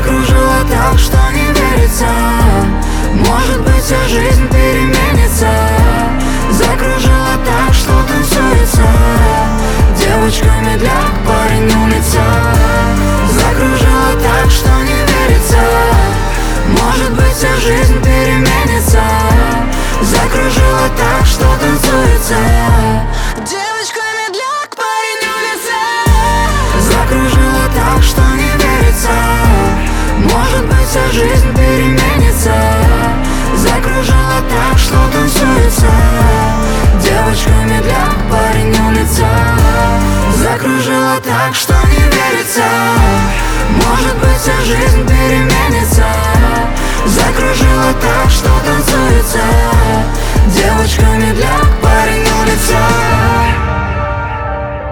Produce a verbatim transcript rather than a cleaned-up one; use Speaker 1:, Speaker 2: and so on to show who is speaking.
Speaker 1: Закружила так, что не верится. Может быть, вся жизнь переменится. Закружила так, что танцуется. Девочка медляк, парень улица. Закружила так, что не верится. Может быть, вся жизнь переменится. Закружила так, что танцуется. Девочка медляк, парень улица. Закружила так, что не верится. Может быть, вся жизнь переменится. Закружила так, что танцуется. Девочка медляк, парень улица. Закружила так, что не верится. Может быть, вся жизнь переменится. Закружила так, что танцуется. Девочка медляк.